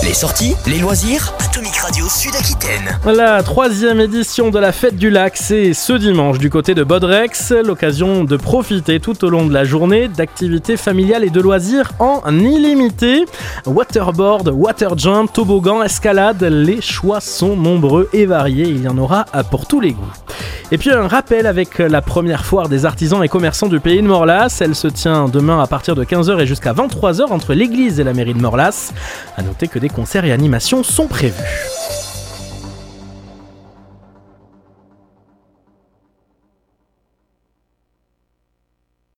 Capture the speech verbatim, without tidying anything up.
Les sorties, les loisirs, Atomic Radio Sud-Aquitaine. La troisième édition de la Fête du Lac, c'est ce dimanche du côté de Bodrex. L'occasion de profiter tout au long de la journée d'activités familiales et de loisirs en illimité. Waterboard, waterjump, toboggan, escalade, les choix sont nombreux et variés. Il y en aura pour tous les goûts. Et puis un rappel avec la première foire des artisans et commerçants du pays de Morlas. Elle se tient demain à partir de quinze heures et jusqu'à vingt-trois heures entre l'église et la mairie de Morlas. A noter que des concerts et animations sont prévus.